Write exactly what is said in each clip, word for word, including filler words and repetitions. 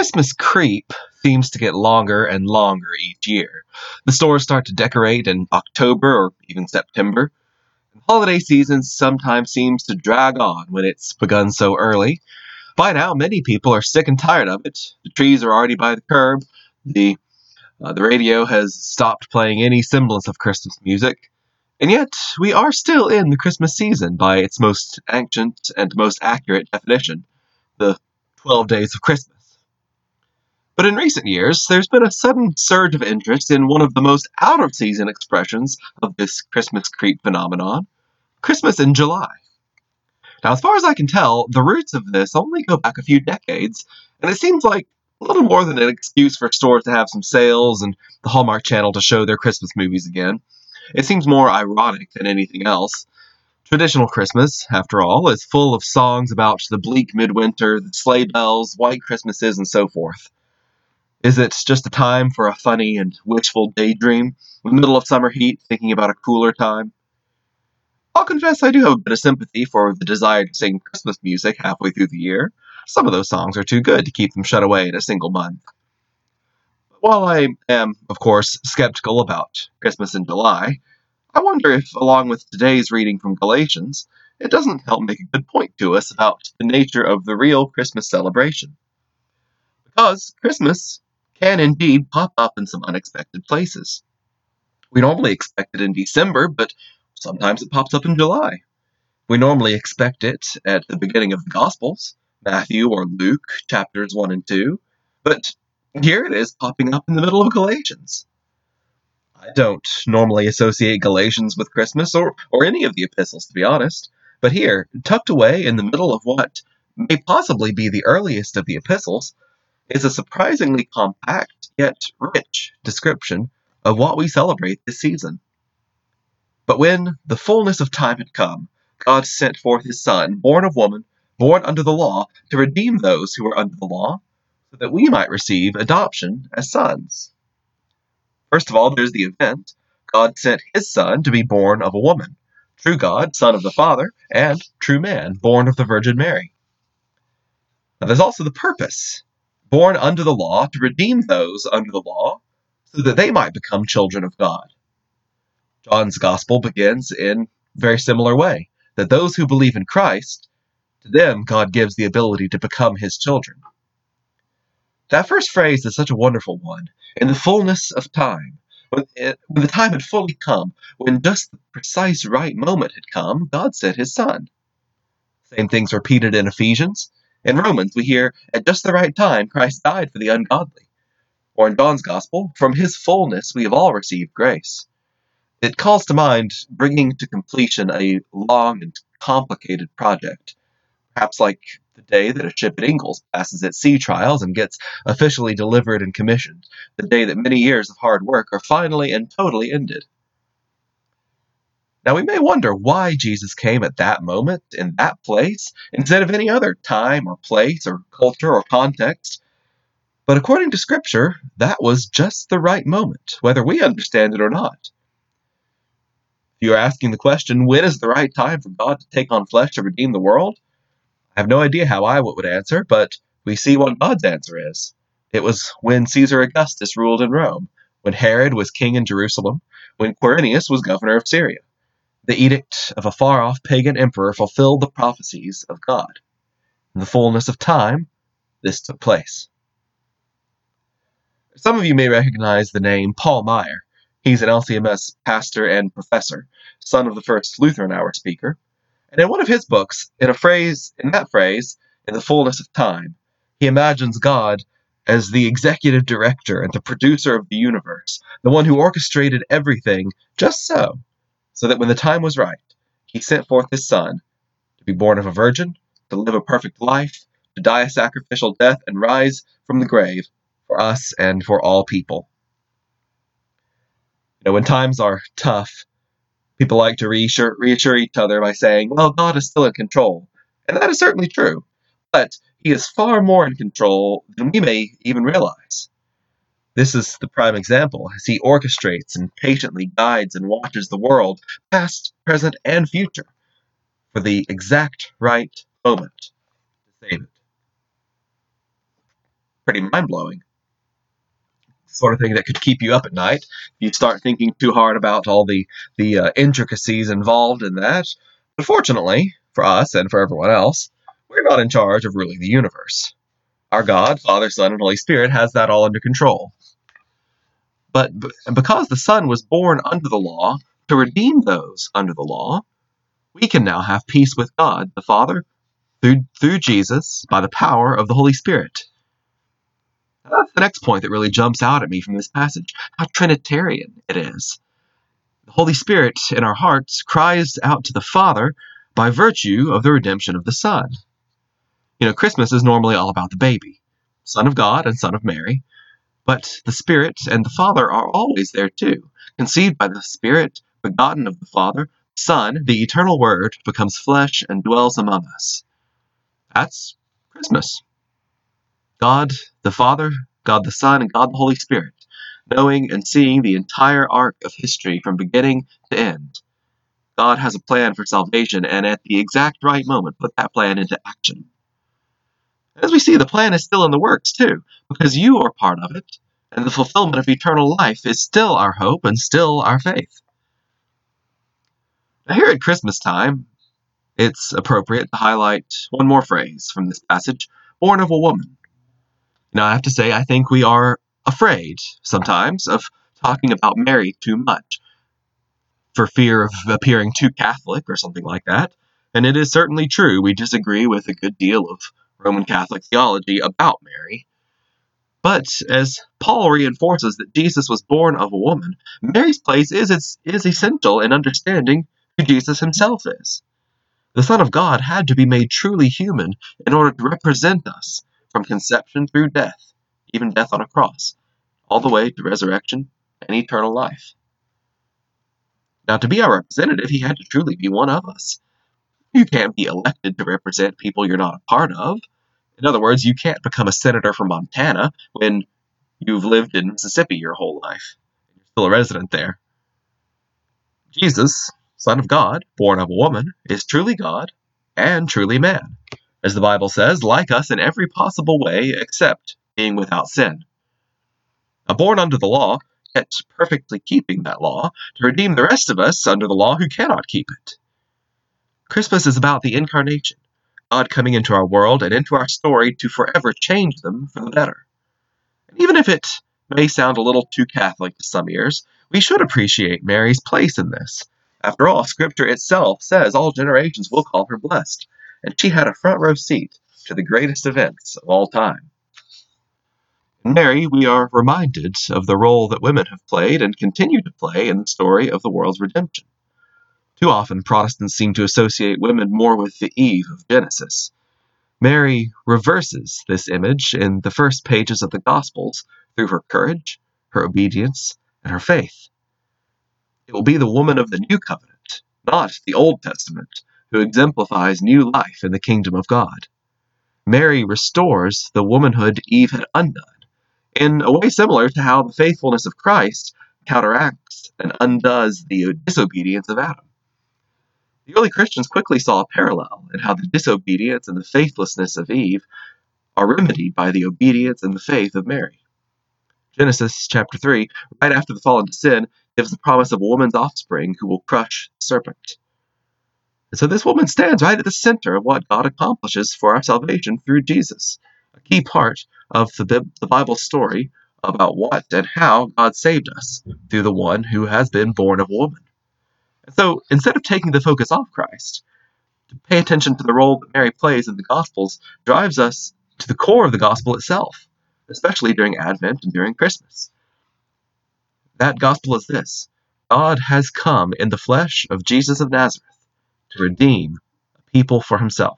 Christmas creep seems to get longer and longer each year. The stores start to decorate in October or even September. And holiday season sometimes seems to drag on when it's begun so early. By now, many people are sick and tired of it. The trees are already by the curb. The uh, the radio has stopped playing any semblance of Christmas music. And yet, we are still in the Christmas season by its most ancient and most accurate definition, the twelve days of Christmas. But in recent years, there's been a sudden surge of interest in one of the most out of season expressions of this Christmas creep phenomenon, Christmas in July. Now, as far as I can tell, the roots of this only go back a few decades, and it seems like a little more than an excuse for stores to have some sales and the Hallmark Channel to show their Christmas movies again. It seems more ironic than anything else. Traditional Christmas, after all, is full of songs about the bleak midwinter, the sleigh bells, white Christmases, and so forth. Is it just a time for a funny and wishful daydream in the middle of summer heat, thinking about a cooler time? I'll confess I do have a bit of sympathy for the desire to sing Christmas music halfway through the year. Some of those songs are too good to keep them shut away in a single month. While I am, of course, skeptical about Christmas in July, I wonder if, along with today's reading from Galatians, it doesn't help make a good point to us about the nature of the real Christmas celebration. Because Christmas can indeed pop up in some unexpected places. We normally expect it in December, but sometimes it pops up in July. We normally expect it at the beginning of the Gospels, Matthew or Luke, chapters one and two, but here it is popping up in the middle of Galatians. I don't normally associate Galatians with Christmas, or, or any of the epistles, to be honest, but here, tucked away in the middle of what may possibly be the earliest of the epistles, is a surprisingly compact yet rich description of what we celebrate this season. But when the fullness of time had come, God sent forth his Son, born of woman, born under the law, to redeem those who were under the law, so that we might receive adoption as sons. First of all, there's the event. God sent his Son to be born of a woman, true God, Son of the Father, and true man, born of the Virgin Mary. Now, there's also the purpose. Born under the law to redeem those under the law, so that they might become children of God. John's gospel begins in a very similar way, that those who believe in Christ, to them God gives the ability to become his children. That first phrase is such a wonderful one. In the fullness of time, when, it, when the time had fully come, when just the precise right moment had come, God sent his Son. Same thing's repeated in Ephesians. In Romans, we hear, at just the right time, Christ died for the ungodly. Or in John's Gospel, from his fullness we have all received grace. It calls to mind bringing to completion a long and complicated project, perhaps like the day that a ship at Ingalls passes its sea trials and gets officially delivered and commissioned, the day that many years of hard work are finally and totally ended. Now, we may wonder why Jesus came at that moment, in that place, instead of any other time or place or culture or context. But according to Scripture, that was just the right moment, whether we understand it or not. If you are asking the question, when is the right time for God to take on flesh to redeem the world? I have no idea how I would answer, but we see what God's answer is. It was when Caesar Augustus ruled in Rome, when Herod was king in Jerusalem, when Quirinius was governor of Syria. The edict of a far-off pagan emperor fulfilled the prophecies of God. In the fullness of time, this took place. Some of you may recognize the name Paul Meyer. He's an L C M S pastor and professor, son of the first Lutheran Hour speaker. And in one of his books, in a phrase, in that phrase, in the fullness of time, he imagines God as the executive director and the producer of the universe, the one who orchestrated everything just so, so that when the time was right, he sent forth his Son to be born of a virgin, to live a perfect life, to die a sacrificial death, and rise from the grave for us and for all people. You know, when times are tough, people like to reassure, reassure each other by saying, well, God is still in control. And that is certainly true. But he is far more in control than we may even realize. This is the prime example, as he orchestrates and patiently guides and watches the world, past, present, and future, for the exact right moment to save it. Pretty mind-blowing. Sort of thing that could keep you up at night if you start thinking too hard about all the, the uh, intricacies involved in that. But fortunately, for us and for everyone else, we're not in charge of ruling the universe. Our God, Father, Son, and Holy Spirit has that all under control. But b- because the Son was born under the law to redeem those under the law, we can now have peace with God, the Father, through, through Jesus, by the power of the Holy Spirit. That's the next point that really jumps out at me from this passage, how Trinitarian it is. The Holy Spirit in our hearts cries out to the Father by virtue of the redemption of the Son. You know, Christmas is normally all about the baby, Son of God and Son of Mary, but the Spirit and the Father are always there too. Conceived by the Spirit, begotten of the Father, Son, the eternal Word, becomes flesh and dwells among us. That's Christmas. God the Father, God the Son, and God the Holy Spirit, knowing and seeing the entire arc of history from beginning to end. God has a plan for salvation, and at the exact right moment, put that plan into action. As we see, the plan is still in the works, too, because you are part of it, and the fulfillment of eternal life is still our hope and still our faith. Now, here at Christmas time, it's appropriate to highlight one more phrase from this passage, born of a woman. Now, I have to say, I think we are afraid, sometimes, of talking about Mary too much, for fear of appearing too Catholic or something like that. And it is certainly true, we disagree with a good deal of Roman Catholic theology about Mary. But as Paul reinforces that Jesus was born of a woman, Mary's place is, is, is essential in understanding who Jesus himself is. The Son of God had to be made truly human in order to represent us from conception through death, even death on a cross, all the way to resurrection and eternal life. Now, to be our representative, he had to truly be one of us. You can't be elected to represent people you're not a part of. In other words, you can't become a senator from Montana when you've lived in Mississippi your whole life. You're still a resident there. Jesus, Son of God, born of a woman, is truly God and truly man, as the Bible says, like us in every possible way except being without sin. Now, born under the law, yet perfectly keeping that law, to redeem the rest of us under the law who cannot keep it. Christmas is about the incarnation, God coming into our world and into our story to forever change them for the better. And even if it may sound a little too Catholic to some ears, we should appreciate Mary's place in this. After all, Scripture itself says all generations will call her blessed, and she had a front row seat to the greatest events of all time. In Mary, we are reminded of the role that women have played and continue to play in the story of the world's redemption. Too often, Protestants seem to associate women more with the Eve of Genesis. Mary reverses this image in the first pages of the Gospels through her courage, her obedience, and her faith. It will be the woman of the New Covenant, not the Old Testament, who exemplifies new life in the kingdom of God. Mary restores the womanhood Eve had undone, in a way similar to how the faithfulness of Christ counteracts and undoes the disobedience of Adam. The early Christians quickly saw a parallel in how the disobedience and the faithlessness of Eve are remedied by the obedience and the faith of Mary. Genesis chapter three, right after the fall into sin, gives the promise of a woman's offspring who will crush the serpent. And so this woman stands right at the center of what God accomplishes for our salvation through Jesus, a key part of the, the Bible story about what and how God saved us through the one who has been born of a woman. And so instead of taking the focus off Christ, to pay attention to the role that Mary plays in the Gospels drives us to the core of the Gospel itself, especially during Advent and during Christmas. That Gospel is this: God has come in the flesh of Jesus of Nazareth to redeem a people for himself.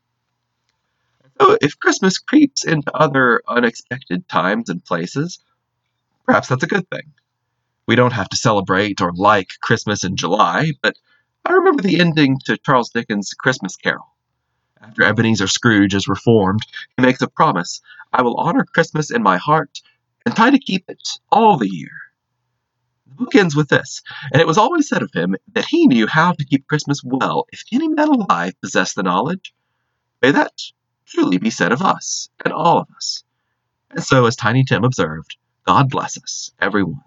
So if Christmas creeps into other unexpected times and places, perhaps that's a good thing. We don't have to celebrate or like Christmas in July, but I remember the ending to Charles Dickens' Christmas Carol. After Ebenezer Scrooge is reformed, he makes a promise: I will honor Christmas in my heart and try to keep it all the year. The book ends with this: and it was always said of him that he knew how to keep Christmas well. If any man alive possessed the knowledge, may that truly be said of us and all of us. And so, as Tiny Tim observed, God bless us, everyone.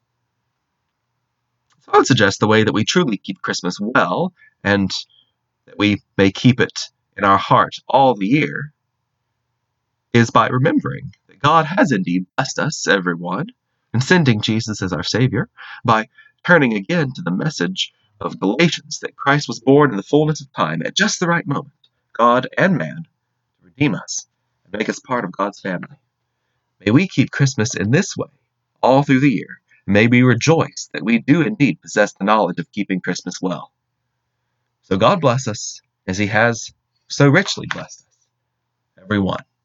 So I would suggest the way that we truly keep Christmas well, and that we may keep it in our heart all the year, is by remembering that God has indeed blessed us, everyone, and sending Jesus as our Savior, by turning again to the message of Galatians that Christ was born in the fullness of time at just the right moment, God and man, to redeem us and make us part of God's family. May we keep Christmas in this way all through the year. May we rejoice that we do indeed possess the knowledge of keeping Christmas well. So God bless us as He has so richly blessed us, everyone.